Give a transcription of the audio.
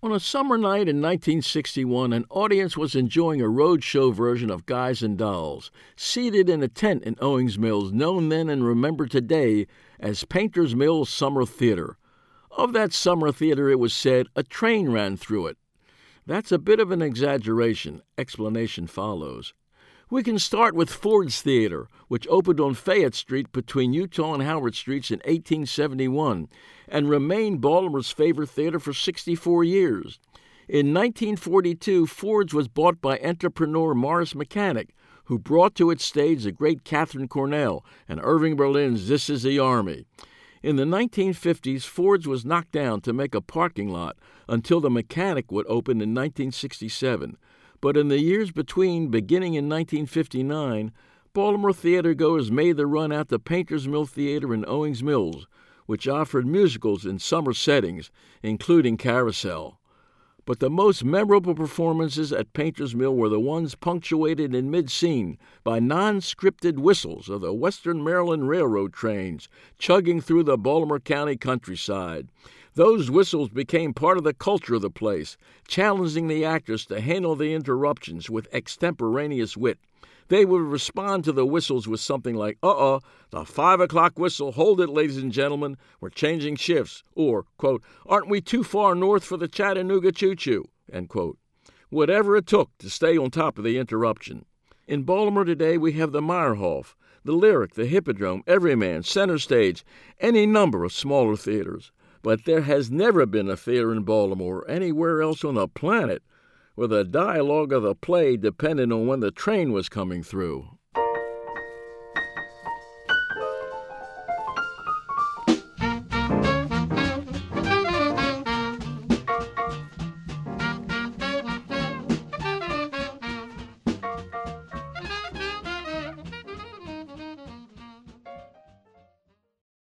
On a summer night in 1961, an audience was enjoying a roadshow version of Guys and Dolls, seated in a tent in Owings Mills, known then and remembered today as Painters Mills Summer Theater. Of that summer theater, it was said, a train ran through it. That's a bit of an exaggeration. Explanation follows. We can start with Ford's Theater, which opened on Fayette Street between Utah and Howard Streets in 1871 and remained Baltimore's favorite theater for 64 years. In 1942, Ford's was bought by entrepreneur Morris Mechanic, who brought to its stage the great Katharine Cornell and Irving Berlin's This Is the Army. In the 1950s, Ford's was knocked down to make a parking lot until the Mechanic would open in 1967. But in the years between, beginning in 1959, Baltimore theatergoers made the run out to Painters Mill Theater in Owings Mills, which offered musicals in summer settings, including Carousel. But the most memorable performances at Painters Mill were the ones punctuated in mid-scene by non-scripted whistles of the Western Maryland Railroad trains chugging through the Baltimore County countryside. Those whistles became part of the culture of the place, challenging the actors to handle the interruptions with extemporaneous wit. They would respond to the whistles with something like, the 5 o'clock whistle, hold it, ladies and gentlemen, we're changing shifts, or, quote, aren't we too far north for the Chattanooga choo-choo, end quote. Whatever it took to stay on top of the interruption. In Baltimore today, we have the Meyerhoff, the Lyric, the Hippodrome, Everyman, Center Stage, any number of smaller theaters. But there has never been a theater in Baltimore or anywhere else on the planet where the dialogue of the play depended on when the train was coming through.